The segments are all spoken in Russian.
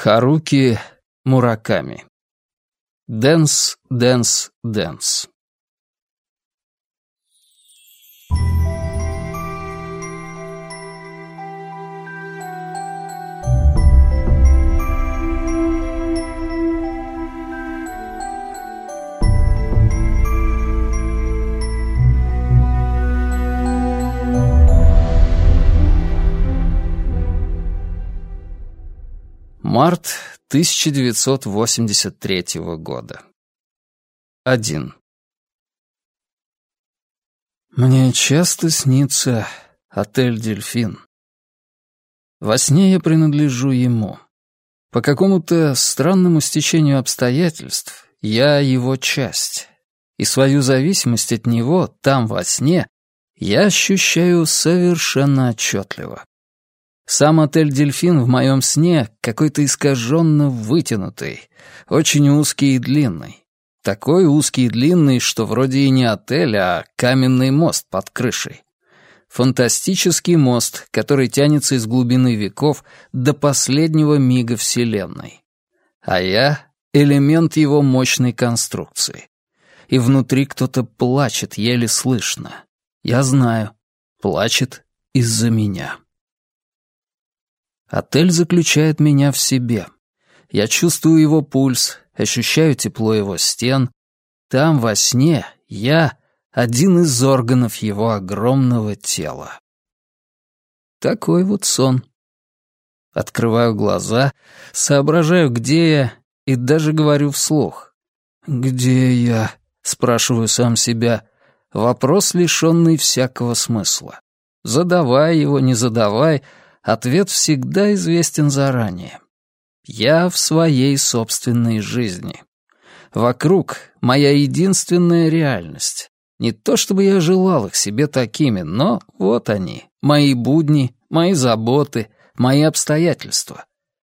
Харуки Мураками. Dance, Dance, Dance. Март 1983 года. 1. Мне часто снится отель «Дельфин». Во сне я принадлежу ему. По какому-то странному стечению обстоятельств я его часть. И свою зависимость от него там, во сне, я ощущаю совершенно отчетливо. Сам отель «Дельфин» в моем сне какой-то искаженно вытянутый, очень узкий и длинный. Такой узкий и длинный, что вроде и не отель, а каменный мост под крышей. Фантастический мост, который тянется из глубины веков до последнего мига Вселенной. А я — элемент его мощной конструкции. И внутри кто-то плачет, еле слышно. Я знаю, плачет из-за меня. Отель заключает меня в себе. Я чувствую его пульс, ощущаю тепло его стен. Там, во сне, я — один из органов его огромного тела. Такой вот сон. Открываю глаза, соображаю, где я, и даже говорю вслух. «Где я?» — спрашиваю сам себя. Вопрос, лишенный всякого смысла. Задавай его, не задавай — ответ всегда известен заранее. Я в своей собственной жизни. Вокруг моя единственная реальность. Не то чтобы я желал их себе такими, но вот они, мои будни, мои заботы, мои обстоятельства.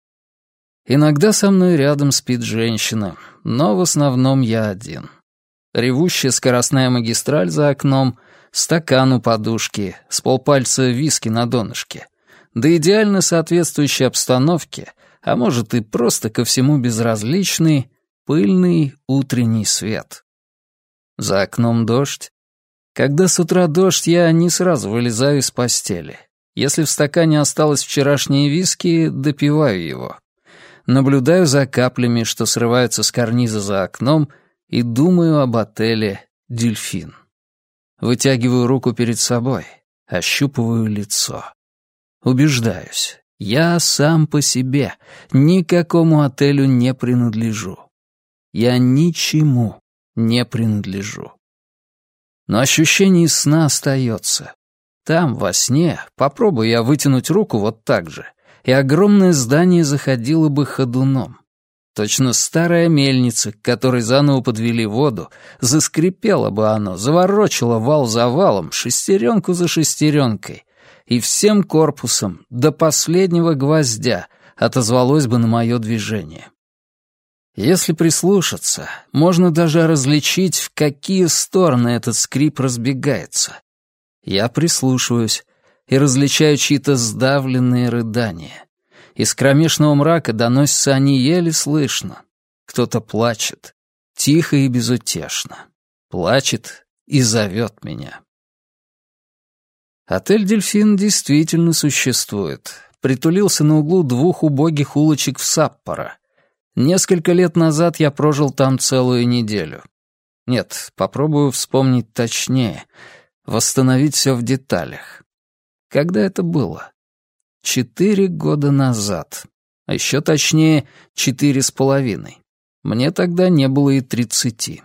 Иногда со мной рядом спит женщина, но в основном я один. Ревущая скоростная магистраль за окном, стакан у подушки, с полпальца виски на донышке. Да идеально соответствующей обстановке, а может и просто ко всему безразличный, пыльный утренний свет. За окном дождь. Когда с утра дождь, я не сразу вылезаю из постели. Если в стакане осталось вчерашнее виски, допиваю его. Наблюдаю за каплями, что срываются с карниза за окном, и думаю об отеле «Дельфин». Вытягиваю руку перед собой, ощупываю лицо. Убеждаюсь, я сам по себе, никакому отелю не принадлежу. Я ничему не принадлежу. Но ощущение из сна остается. Там, во сне, попробую я вытянуть руку вот так же, и огромное здание заходило бы ходуном. Точно старая мельница, к которой заново подвели воду, заскрипело бы оно, заворочило вал за валом, шестеренку за шестеренкой, и всем корпусом до последнего гвоздя отозвалось бы на мое движение. Если прислушаться, можно даже различить, в какие стороны этот скрип разбегается. Я прислушиваюсь и различаю чьи-то сдавленные рыдания. Из кромешного мрака доносятся они еле слышно. Кто-то плачет, тихо и безутешно. Плачет и зовет меня. Отель «Дельфин» действительно существует. Притулился на углу двух убогих улочек в Саппоро. Несколько лет назад я прожил там целую неделю. Нет, попробую вспомнить точнее, восстановить все в деталях. Когда это было? 4 года назад. А еще точнее, 4,5. Мне тогда не было и 30.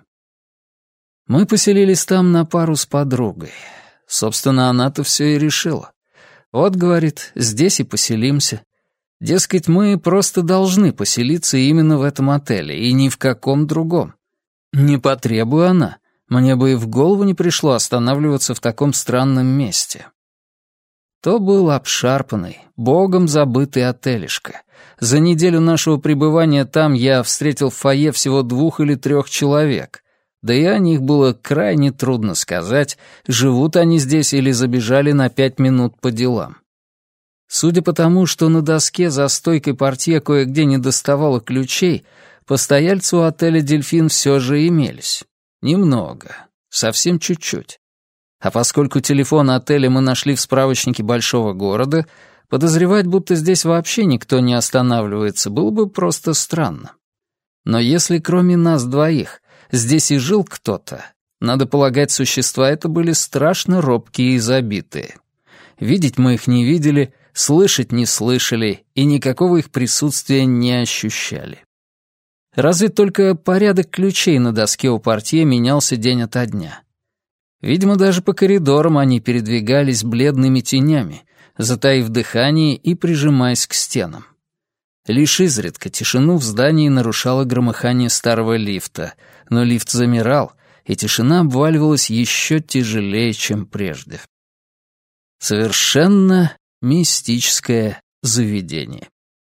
Мы поселились там на пару с подругой. Собственно, она-то все и решила. Вот, говорит, здесь и поселимся. Дескать, мы просто должны поселиться именно в этом отеле, и ни в каком другом. Не потребуя она, мне бы и в голову не пришло останавливаться в таком странном месте. То был обшарпанный, богом забытый отелишко. За неделю нашего пребывания там я встретил в фойе всего 2 или 3 человек. Да и о них было крайне трудно сказать, живут они здесь или забежали на 5 минут по делам. Судя по тому, что на доске за стойкой портье кое-где недоставало ключей, постояльцы у отеля «Дельфин» все же имелись. Немного. Совсем чуть-чуть. А поскольку телефон отеля мы нашли в справочнике большого города, подозревать, будто здесь вообще никто не останавливается, было бы просто странно. Но если кроме нас двоих здесь и жил кто-то, надо полагать, существа это были страшно робкие и забитые. Видеть мы их не видели, слышать не слышали и никакого их присутствия не ощущали. Разве только порядок ключей на доске у портье менялся день ото дня. Видимо, даже по коридорам они передвигались бледными тенями, затаив дыхание и прижимаясь к стенам. Лишь изредка тишину в здании нарушало громыхание старого лифта, но лифт замирал, и тишина обваливалась еще тяжелее, чем прежде. Совершенно мистическое заведение.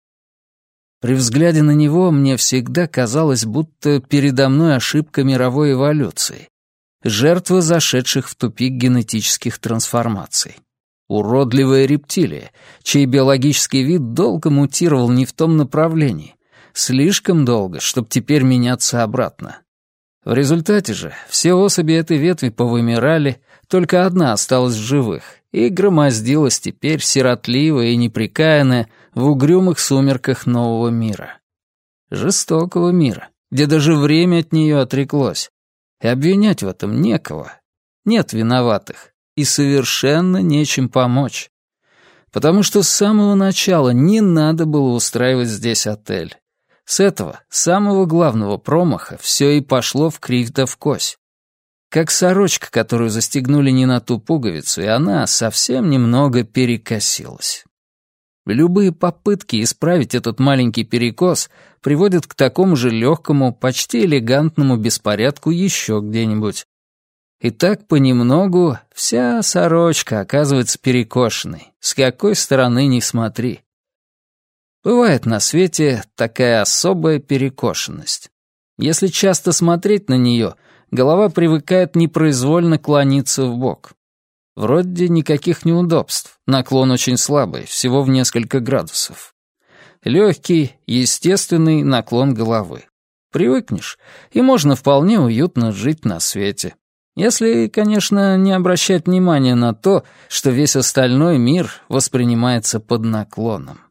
При взгляде на него мне всегда казалось, будто передо мной ошибка мировой эволюции, жертва зашедших в тупик генетических трансформаций. Уродливая рептилия, чей биологический вид долго мутировал не в том направлении, слишком долго, чтобы теперь меняться обратно. В результате же все особи этой ветви повымирали, только одна осталась в живых и громоздилась теперь сиротливая и неприкаянная в угрюмых сумерках нового мира. Жестокого мира, где даже время от нее отреклось. И обвинять в этом некого. Нет виноватых. И совершенно нечем помочь. Потому что с самого начала не надо было устраивать здесь отель. С этого, самого главного промаха, все и пошло в кривь да в кось. Как сорочка, которую застегнули не на ту пуговицу, и она совсем немного перекосилась. Любые попытки исправить этот маленький перекос приводят к такому же легкому, почти элегантному беспорядку еще где-нибудь. И так понемногу вся сорочка оказывается перекошенной, с какой стороны ни смотри. Бывает на свете такая особая перекошенность. Если часто смотреть на нее, голова привыкает непроизвольно клониться вбок. Вроде никаких неудобств, наклон очень слабый, всего в несколько градусов. Легкий, естественный наклон головы. Привыкнешь, и можно вполне уютно жить на свете. Если, конечно, не обращать внимания на то, что весь остальной мир воспринимается под наклоном.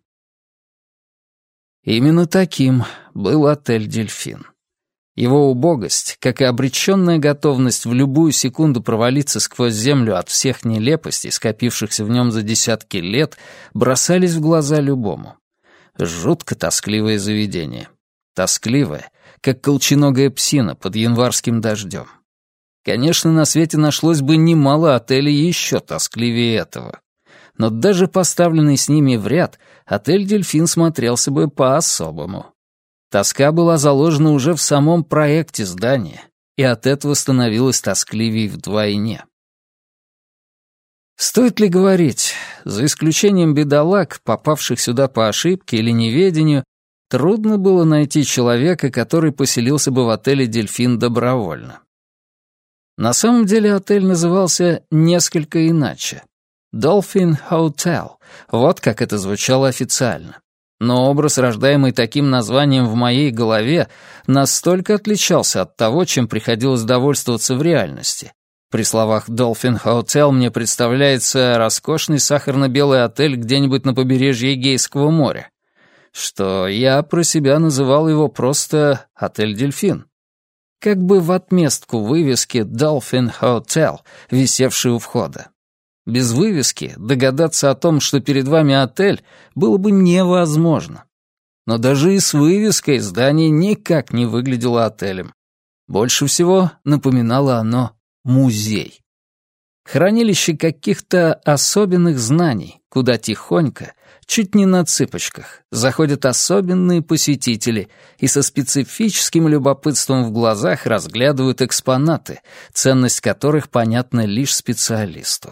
Именно таким был отель «Дельфин». Его убогость, как и обреченная готовность в любую секунду провалиться сквозь землю от всех нелепостей, скопившихся в нем за десятки лет, бросались в глаза любому. Жутко тоскливое заведение. Тоскливое, как колченогая псина под январским дождем. Конечно, на свете нашлось бы немало отелей еще тоскливее этого. Но даже поставленный с ними в ряд, отель «Дельфин» смотрелся бы по-особому. Тоска была заложена уже в самом проекте здания, и от этого становилось тоскливее вдвойне. Стоит ли говорить, за исключением бедолаг, попавших сюда по ошибке или неведению, трудно было найти человека, который поселился бы в отеле «Дельфин» добровольно. На самом деле отель назывался несколько иначе. Dolphin Hotel, вот как это звучало официально. Но образ, рождаемый таким названием в моей голове, настолько отличался от того, чем приходилось довольствоваться в реальности. При словах Dolphin Hotel мне представляется роскошный сахарно-белый отель где-нибудь на побережье Эгейского моря, что я про себя называл его просто «Отель Дельфин». Как бы в отместку вывески Dolphin Hotel, висевшей у входа. Без вывески догадаться о том, что перед вами отель, было бы невозможно. Но даже и с вывеской здание никак не выглядело отелем. Больше всего напоминало оно музей. Хранилище каких-то особенных знаний, куда тихонько, чуть не на цыпочках, заходят особенные посетители и со специфическим любопытством в глазах разглядывают экспонаты, ценность которых понятна лишь специалисту.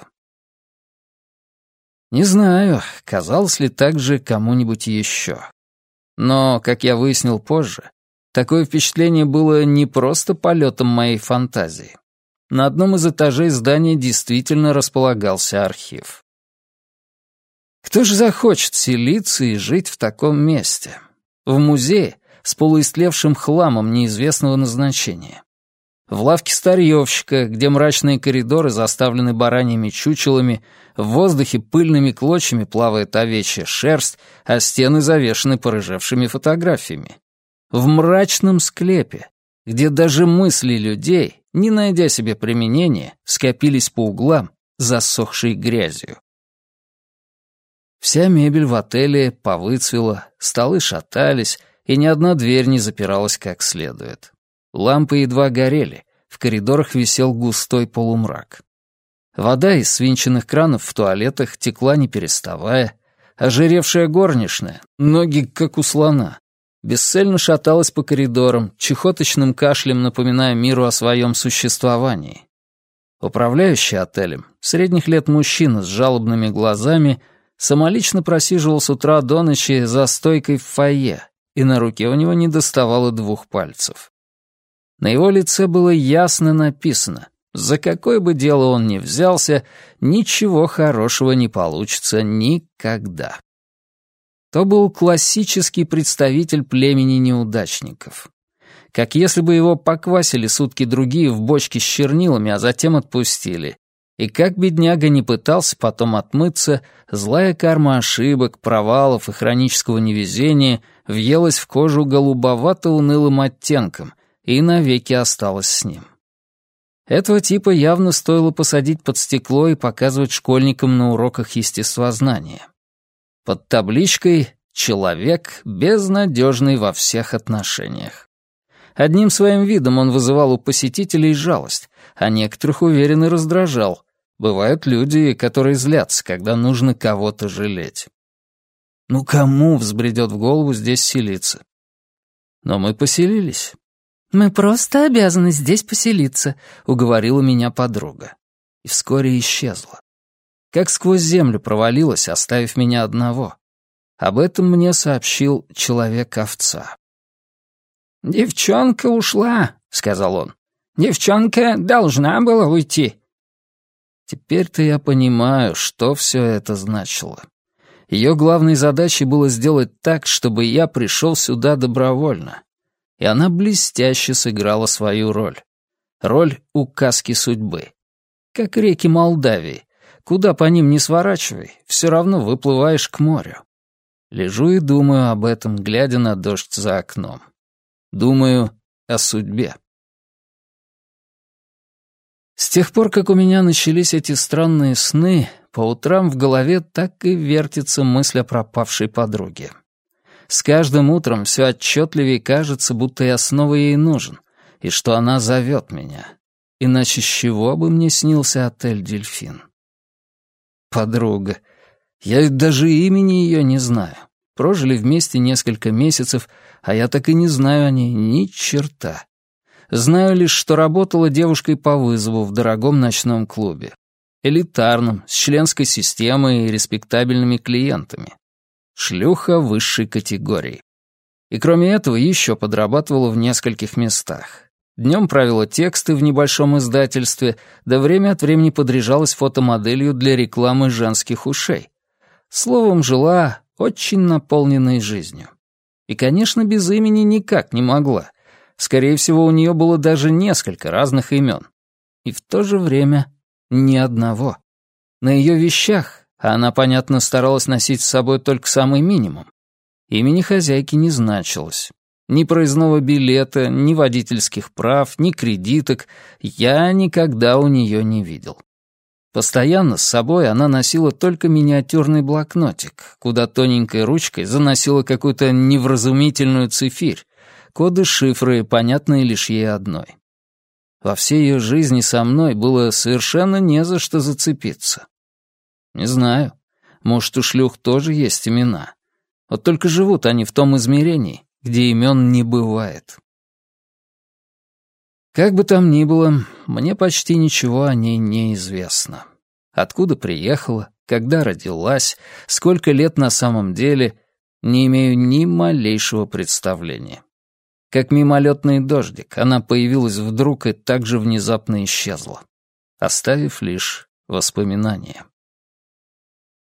Не знаю, казалось ли так же кому-нибудь еще. Но, как я выяснил позже, такое впечатление было не просто полетом моей фантазии. На одном из этажей здания действительно располагался архив. Кто же захочет селиться и жить в таком месте? В музее с полуистлевшим хламом неизвестного назначения. В лавке старьевщика, где мрачные коридоры заставлены бараньими чучелами, в воздухе пыльными клочьями плавает овечья шерсть, а стены завешаны порыжевшими фотографиями. В мрачном склепе, где даже мысли людей, не найдя себе применения, скопились по углам, засохшей грязью. Вся мебель в отеле повыцвела, столы шатались, и ни одна дверь не запиралась как следует. Лампы едва горели, в коридорах висел густой полумрак. Вода из свинченных кранов в туалетах текла не переставая, ожиревшая горничная, ноги как у слона, бесцельно шаталась по коридорам, чехоточным кашлем напоминая миру о своем существовании. Управляющий отелем, средних лет мужчина с жалобными глазами, самолично просиживал с утра до ночи за стойкой в фойе, и на руке у него недоставало 2 пальцев. На его лице было ясно написано: за какое бы дело он ни взялся, ничего хорошего не получится никогда. То был классический представитель племени неудачников. Как если бы его поквасили сутки другие в бочке с чернилами, а затем отпустили. И как бедняга не пытался потом отмыться, злая карма ошибок, провалов и хронического невезения въелась в кожу голубовато-унылым оттенком и навеки осталась с ним. Этого типа явно стоило посадить под стекло и показывать школьникам на уроках естествознания. Под табличкой «Человек безнадежный во всех отношениях». Одним своим видом он вызывал у посетителей жалость, а некоторых, уверенно, раздражал. Бывают люди, которые злятся, когда нужно кого-то жалеть. Ну кому взбредет в голову здесь селиться? Но мы поселились. «Мы просто обязаны здесь поселиться», — уговорила меня подруга. И вскоре исчезла. Как сквозь землю провалилась, оставив меня одного. Об этом мне сообщил человек-овца. «Девчонка ушла», — сказал он. «Девчонка должна была уйти». Теперь-то я понимаю, что все это значило. Ее главной задачей было сделать так, чтобы я пришел сюда добровольно. И она блестяще сыграла свою роль. Роль указки судьбы. Как реки Молдавии. Куда по ним не сворачивай, все равно выплываешь к морю. Лежу и думаю об этом, глядя на дождь за окном. Думаю о судьбе. С тех пор, как у меня начались эти странные сны, по утрам в голове так и вертится мысль о пропавшей подруге. С каждым утром все отчетливее кажется, будто я снова ей нужен, и что она зовет меня. Иначе с чего бы мне снился отель «Дельфин»? Подруга. Я ведь даже имени ее не знаю. Прожили вместе несколько месяцев, а я так и не знаю о ней ни черта. Знаю лишь, что работала девушкой по вызову в дорогом ночном клубе. Элитарном, с членской системой и респектабельными клиентами. Шлюха высшей категории. И кроме этого еще подрабатывала в нескольких местах. Днем правила тексты в небольшом издательстве, да время от времени подряжалась фотомоделью для рекламы женских ушей. Словом, жила очень наполненной жизнью. И, конечно, без имени никак не могла. Скорее всего, у нее было даже несколько разных имен. И в то же время ни одного. На ее вещах, а она, понятно, старалась носить с собой только самый минимум, имени хозяйки не значилось. Ни проездного билета, ни водительских прав, ни кредиток я никогда у нее не видел. Постоянно с собой она носила только миниатюрный блокнотик, куда тоненькой ручкой заносила какую-то невразумительную цифирь, коды-шифры, понятные лишь ей одной. Во всей ее жизни со мной было совершенно не за что зацепиться. Не знаю, может, у шлюх тоже есть имена. Вот только живут они в том измерении, где имен не бывает. Как бы там ни было, мне почти ничего о ней не известно. Откуда приехала, когда родилась, сколько лет на самом деле, не имею ни малейшего представления. Как мимолетный дождик, она появилась вдруг и так же внезапно исчезла, оставив лишь воспоминания.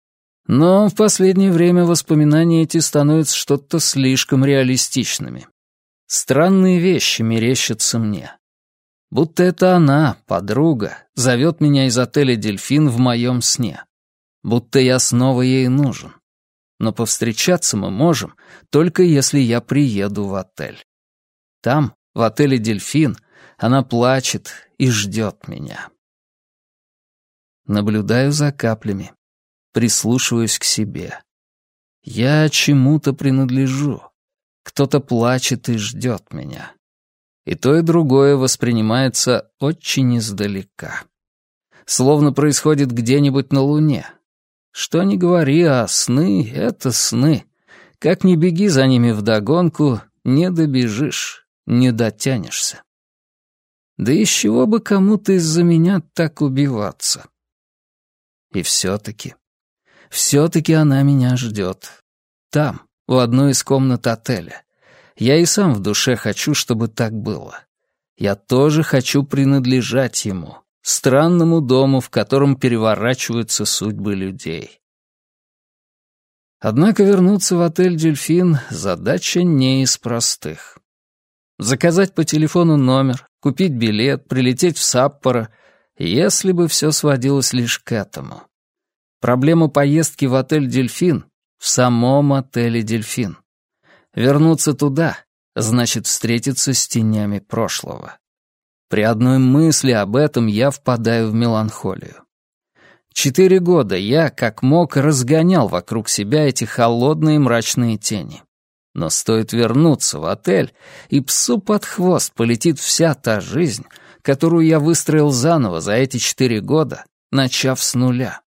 Но в последнее время воспоминания эти становятся что-то слишком реалистичными. Странные вещи мерещатся мне. Будто это она, подруга, зовет меня из отеля «Дельфин» в моем сне. Будто я снова ей нужен. Но повстречаться мы можем, только если я приеду в отель. Там, в отеле «Дельфин», она плачет и ждет меня. Наблюдаю за каплями, прислушиваюсь к себе. Я чему-то принадлежу. Кто-то плачет и ждет меня. И то, и другое воспринимается очень издалека. Словно происходит где-нибудь на Луне. Что ни говори, а сны — это сны. Как ни беги за ними вдогонку, не добежишь, не дотянешься. Да из чего бы кому-то из-за меня так убиваться? И все-таки она меня ждет. Там, в одной из комнат отеля. Я и сам в душе хочу, чтобы так было. Я тоже хочу принадлежать ему, странному дому, в котором переворачиваются судьбы людей. Однако вернуться в отель «Дельфин» — задача не из простых. Заказать по телефону номер, купить билет, прилететь в Саппоро, если бы все сводилось лишь к этому. Проблема поездки в отель «Дельфин» в самом отеле «Дельфин». Вернуться туда — значит встретиться с тенями прошлого. При одной мысли об этом я впадаю в меланхолию. 4 года я, как мог, разгонял вокруг себя эти холодные мрачные тени. Но стоит вернуться в отель, и псу под хвост полетит вся та жизнь, которую я выстроил заново за эти 4 года, начав с нуля.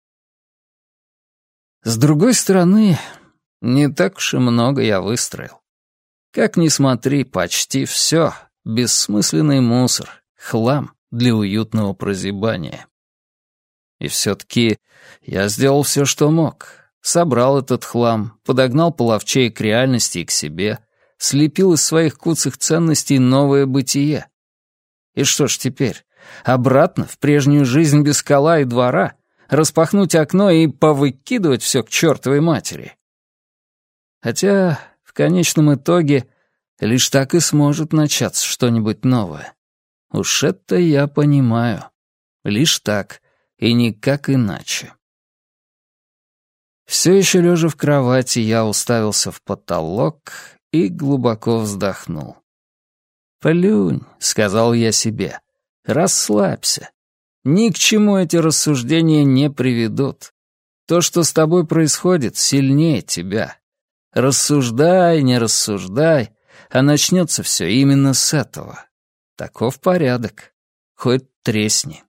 С другой стороны, не так уж и много я выстроил. Как ни смотри, почти все — бессмысленный мусор, хлам для уютного прозябания. И все-таки я сделал все, что мог. Собрал этот хлам, подогнал половчей к реальности и к себе, слепил из своих куцых ценностей новое бытие. И что ж теперь, обратно в прежнюю жизнь без кола и двора, распахнуть окно и повыкидывать все к чертовой матери? Хотя в конечном итоге лишь так и сможет начаться что-нибудь новое. Уж это я понимаю. Лишь так и никак иначе. Все еще лежа в кровати, я уставился в потолок и глубоко вздохнул. «Плюнь», — сказал я себе, — «расслабься. Ни к чему эти рассуждения не приведут. То, что с тобой происходит, сильнее тебя. Рассуждай, не рассуждай, а начнется все именно с этого. Таков порядок. Хоть тресни».